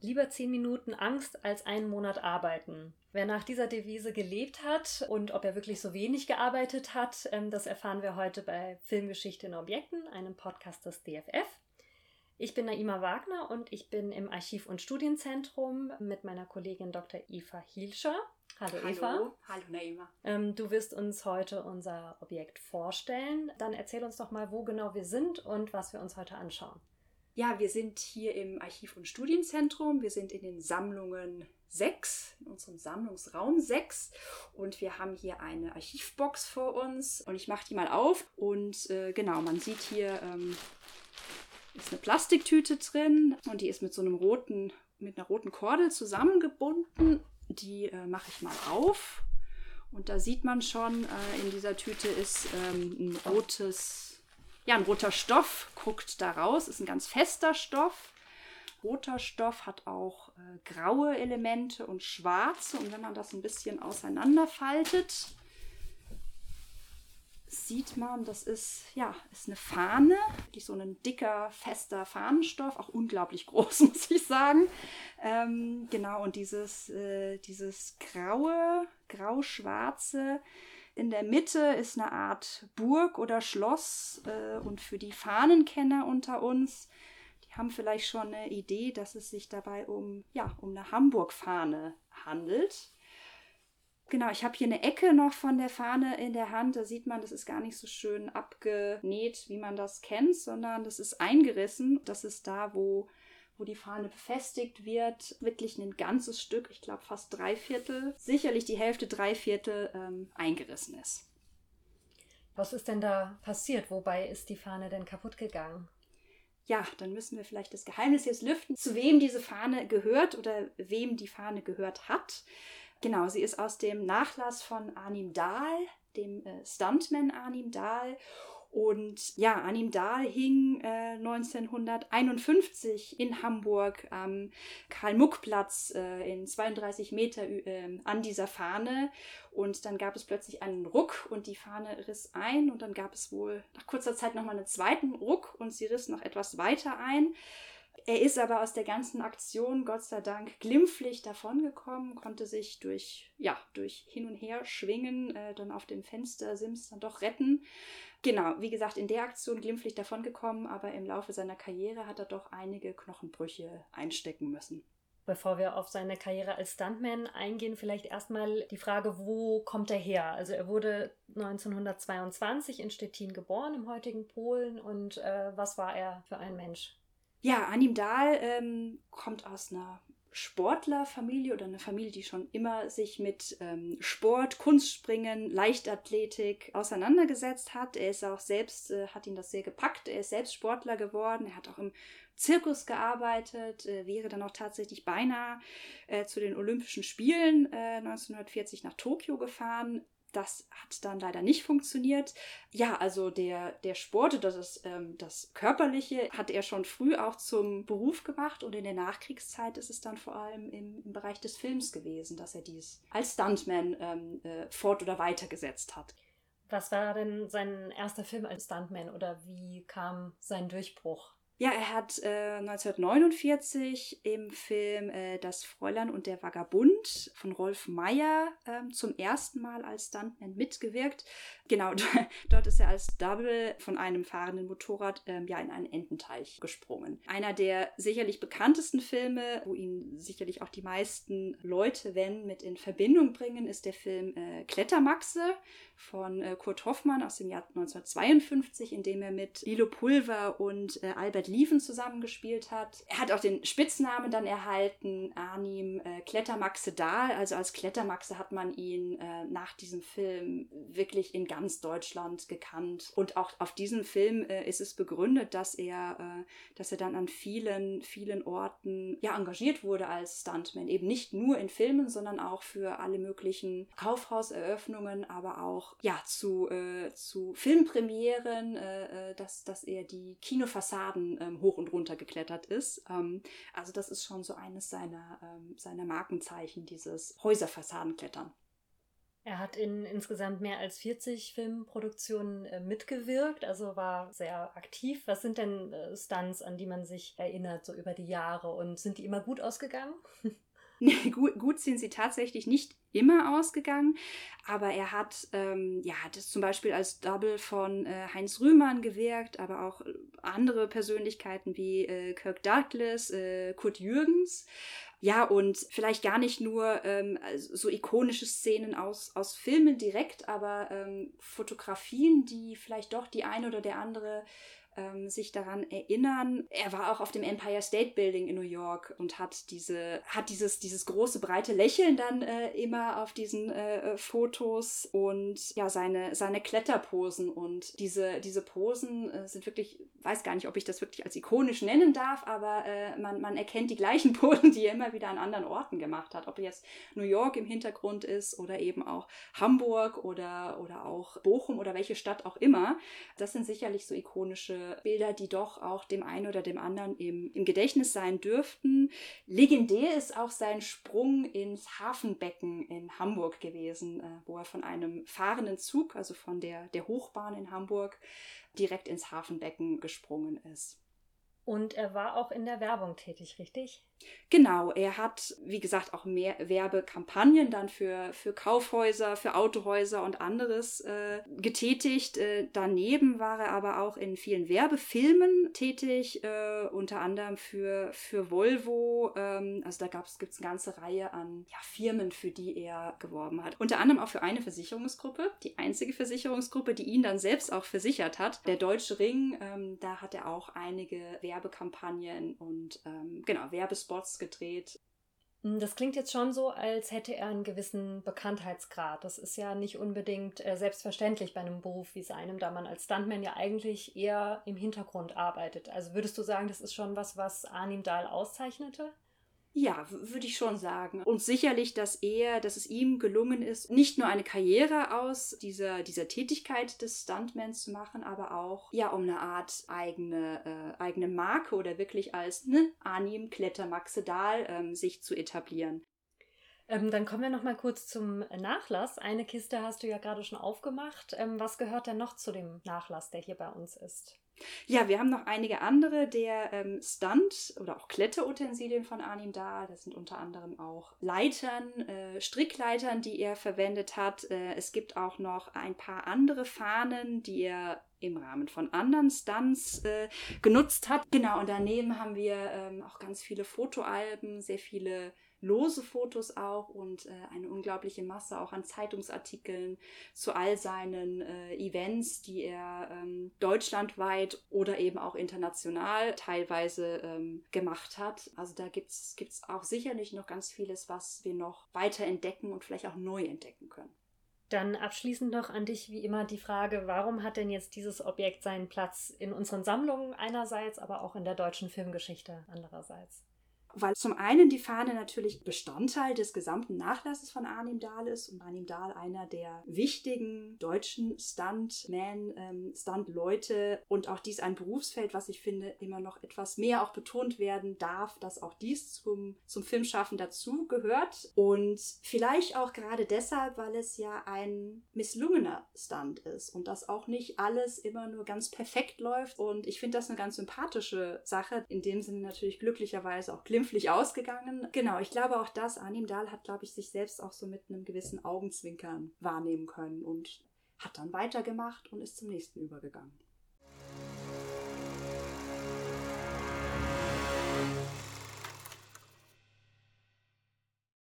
Lieber 10 Minuten Angst als einen Monat arbeiten. Wer nach dieser Devise gelebt hat und ob er wirklich so wenig gearbeitet hat, das erfahren wir heute bei Filmgeschichte in Objekten, einem Podcast des DFF. Ich bin Naima Wagner und ich bin im Archiv- und Studienzentrum mit meiner Kollegin Dr. Eva Hielscher. Hallo Eva. Hallo Naima. Du wirst uns heute unser Objekt vorstellen. Dann erzähl uns doch mal, wo genau wir sind und was wir uns heute anschauen. Ja, wir sind hier im Archiv- und Studienzentrum. Wir sind in den Sammlungen 6, in unserem Sammlungsraum 6. Und wir haben hier eine Archivbox vor uns. Und ich mache die mal auf. Und genau, man sieht hier, ist eine Plastiktüte drin. Und die ist mit einer roten Kordel zusammengebunden. Die mache ich mal auf. Und da sieht man schon, in dieser Tüte ist ein roter Stoff, guckt da raus, ist ein ganz fester Stoff. Roter Stoff hat auch graue Elemente und schwarze. Und wenn man das ein bisschen auseinanderfaltet, sieht man, das ist eine Fahne, die so ein dicker, fester Fahnenstoff, auch unglaublich groß, muss ich sagen. Genau, und dieses grau-schwarze in der Mitte ist eine Art Burg oder Schloss und für die Fahnenkenner unter uns, die haben vielleicht schon eine Idee, dass es sich dabei um eine Hamburg-Fahne handelt. Genau, ich habe hier eine Ecke noch von der Fahne in der Hand. Da sieht man, das ist gar nicht so schön abgenäht, wie man das kennt, sondern das ist eingerissen. Das ist da, wo die Fahne befestigt wird, wirklich ein ganzes Stück, ich glaube fast 3/4, sicherlich die Hälfte, 3/4 eingerissen ist. Was ist denn da passiert? Wobei ist die Fahne denn kaputt gegangen? Ja, dann müssen wir vielleicht das Geheimnis jetzt lüften, zu wem diese Fahne gehört oder wem die Fahne gehört hat. Genau, sie ist aus dem Nachlass von Arnim Dahl, dem Stuntman Arnim Dahl. Und ja, Arnim Dahl hing 1951 in Hamburg am Karl-Muck-Platz in 32 Meter an dieser Fahne. Und dann gab es plötzlich einen Ruck und die Fahne riss ein. Und dann gab es wohl nach kurzer Zeit nochmal einen zweiten Ruck und sie riss noch etwas weiter ein. Er ist aber aus der ganzen Aktion, Gott sei Dank, glimpflich davongekommen, konnte sich durch hin und her schwingen, dann auf dem Fenstersims dann doch retten. Genau, wie gesagt, in der Aktion glimpflich davongekommen, aber im Laufe seiner Karriere hat er doch einige Knochenbrüche einstecken müssen. Bevor wir auf seine Karriere als Stuntman eingehen, vielleicht erstmal die Frage, wo kommt er her? Also er wurde 1922 in Stettin geboren, im heutigen Polen. Und was war er für ein Mensch? Ja, Arnim Dahl kommt aus einer Sportlerfamilie oder eine Familie, die schon immer sich mit Sport, Kunstspringen, Leichtathletik auseinandergesetzt hat. Er ist auch selbst, hat ihn das sehr gepackt. Er ist selbst Sportler geworden. Er hat auch im Zirkus gearbeitet, wäre dann auch tatsächlich beinahe zu den Olympischen Spielen 1940 nach Tokio gefahren. Das hat dann leider nicht funktioniert. Ja, also der Sport, das Körperliche, hat er schon früh auch zum Beruf gemacht und in der Nachkriegszeit ist es dann vor allem im Bereich des Films gewesen, dass er dies als Stuntman fort- oder weitergesetzt hat. Was war denn sein erster Film als Stuntman oder wie kam sein Durchbruch? Ja, er hat 1949 im Film Das Fräulein und der Vagabund von Rolf Meyer zum ersten Mal als Stuntman mitgewirkt. Genau, dort ist er als Double von einem fahrenden Motorrad in einen Ententeich gesprungen. Einer der sicherlich bekanntesten Filme, wo ihn sicherlich auch die meisten Leute, mit in Verbindung bringen, ist der Film Klettermaxe von Kurt Hoffmann aus dem Jahr 1952, in dem er mit Lilo Pulver und Albert Lieven zusammengespielt hat. Er hat auch den Spitznamen dann erhalten, Arnim Klettermaxe Dahl. Also als Klettermaxe hat man ihn nach diesem Film wirklich in ganz Deutschland gekannt. Und auch auf diesem Film ist es begründet, dass er dann an vielen, vielen Orten engagiert wurde als Stuntman. Eben nicht nur in Filmen, sondern auch für alle möglichen Kaufhauseröffnungen, aber auch zu Filmpremieren, dass er die Kinofassaden hoch und runter geklettert ist. Also das ist schon so eines seiner Markenzeichen, dieses Häuserfassadenklettern. Er hat in insgesamt mehr als 40 Filmproduktionen mitgewirkt, also war sehr aktiv. Was sind denn Stunts, an die man sich erinnert, so über die Jahre? Und sind die immer gut ausgegangen? Nee, gut sind sie tatsächlich nicht immer ausgegangen, aber er hat das zum Beispiel als Double von Heinz Rühmann gewirkt, aber auch andere Persönlichkeiten wie Kirk Douglas, Kurt Jürgens. Ja, und vielleicht gar nicht nur so ikonische Szenen aus Filmen direkt, aber Fotografien, die vielleicht doch die eine oder der andere sich daran erinnern. Er war auch auf dem Empire State Building in New York und hat dieses große, breite Lächeln dann immer auf diesen Fotos und ja, seine Kletterposen. Und diese Posen sind wirklich, weiß gar nicht, ob ich das wirklich als ikonisch nennen darf, aber man erkennt die gleichen Posen, die er immer wieder an anderen Orten gemacht hat. Ob jetzt New York im Hintergrund ist oder eben auch Hamburg oder auch Bochum oder welche Stadt auch immer. Das sind sicherlich so ikonische Bilder, die doch auch dem einen oder dem anderen im Gedächtnis sein dürften. Legendär ist auch sein Sprung ins Hafenbecken in Hamburg gewesen, wo er von einem fahrenden Zug, also von der Hochbahn in Hamburg, direkt ins Hafenbecken gesprungen ist. Und er war auch in der Werbung tätig, richtig? Genau, er hat, wie gesagt, auch mehr Werbekampagnen dann für Kaufhäuser, für Autohäuser und anderes getätigt. Daneben war er aber auch in vielen Werbefilmen tätig, unter anderem für Volvo. Also da gibt es eine ganze Reihe an Firmen, für die er geworben hat. Unter anderem auch für eine Versicherungsgruppe, die einzige Versicherungsgruppe, die ihn dann selbst auch versichert hat. Der Deutsche Ring, da hat er auch einige Werbekampagnen und Werbespots gedreht. Das klingt jetzt schon so, als hätte er einen gewissen Bekanntheitsgrad. Das ist ja nicht unbedingt selbstverständlich bei einem Beruf wie seinem, da man als Stuntman ja eigentlich eher im Hintergrund arbeitet. Also würdest du sagen, das ist schon was Arnim Dahl auszeichnete? Ja, würde ich schon sagen. Und sicherlich, dass es ihm gelungen ist, nicht nur eine Karriere aus dieser Tätigkeit des Stuntmans zu machen, aber auch, um eine Art eigene Marke oder wirklich als Arnim Klettermaxe Dahl sich zu etablieren. Dann kommen wir noch mal kurz zum Nachlass. Eine Kiste hast du ja gerade schon aufgemacht. Was gehört denn noch zu dem Nachlass, der hier bei uns ist? Ja, wir haben noch einige andere der Stunt- oder auch Kletterutensilien von Arnim Dahl. Das sind unter anderem auch Leitern, Strickleitern, die er verwendet hat. Es gibt auch noch ein paar andere Fahnen, die er im Rahmen von anderen Stunts genutzt hat. Genau, und daneben haben wir auch ganz viele Fotoalben, sehr viele lose Fotos auch und eine unglaubliche Masse auch an Zeitungsartikeln zu all seinen Events, die er deutschlandweit oder eben auch international teilweise gemacht hat. Also da gibt's auch sicherlich noch ganz vieles, was wir noch weiter entdecken und vielleicht auch neu entdecken können. Dann abschließend noch an dich wie immer die Frage, warum hat denn jetzt dieses Objekt seinen Platz in unseren Sammlungen einerseits, aber auch in der deutschen Filmgeschichte andererseits? Weil zum einen die Fahne natürlich Bestandteil des gesamten Nachlasses von Arnim Dahl ist und Arnim Dahl einer der wichtigen deutschen Stuntleute und auch dies ein Berufsfeld, was ich finde, immer noch etwas mehr auch betont werden darf, dass auch dies zum Filmschaffen dazu gehört und vielleicht auch gerade deshalb, weil es ja ein misslungener Stunt ist und dass auch nicht alles immer nur ganz perfekt läuft und ich finde das eine ganz sympathische Sache, in dem Sinne natürlich glücklicherweise auch glimpflich ausgegangen. Genau, ich glaube auch das, Arnim Dahl hat, glaube ich, sich selbst auch so mit einem gewissen Augenzwinkern wahrnehmen können und hat dann weitergemacht und ist zum nächsten übergegangen.